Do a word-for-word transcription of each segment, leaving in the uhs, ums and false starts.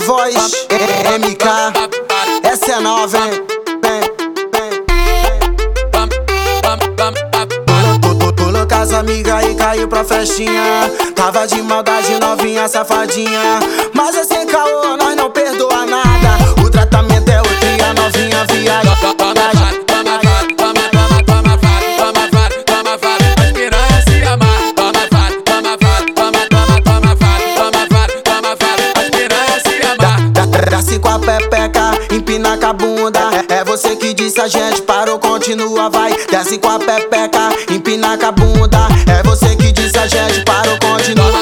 voz, M K, essa é nova, hein? Colocou as amigas e caiu pra festinha. Tava de maldade, novinha, safadinha. Mas é sem caô, nós não perdoa nada. O tratamento é outro e a novinha viaja. Desce com a pepeca, empina com a bunda. É você que disse, a gente parou, continua, vai. Desce com a pepeca, empina com a bunda. É você que disse, a gente parou, continua.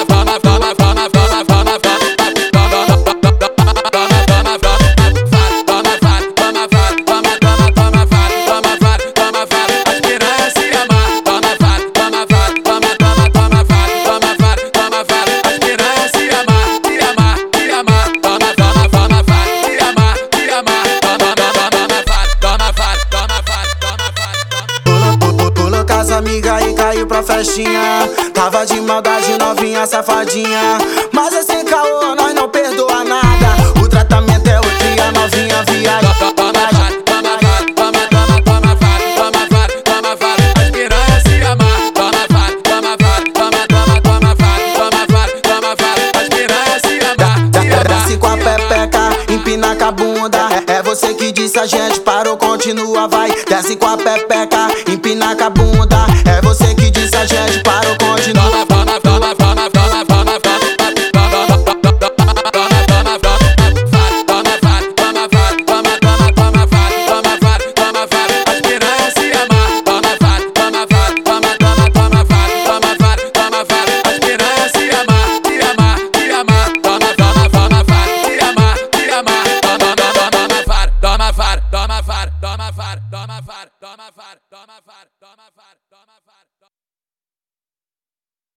As amigas e caiu pra festinha. Tava de maldade, novinha, safadinha. Mas é sem caô, nós não perdoa nada. O tratamento é outro e a novinha viaja. Desce com a pepeca, empina com a bunda. É você que disse, a gente parou, continua, vai. Desce com a pepeca, empina com a bunda. É você que disse, a gente parou, continua. Toma var, toma var, toma var, toma var, toma var, toma var, toma var, toma var.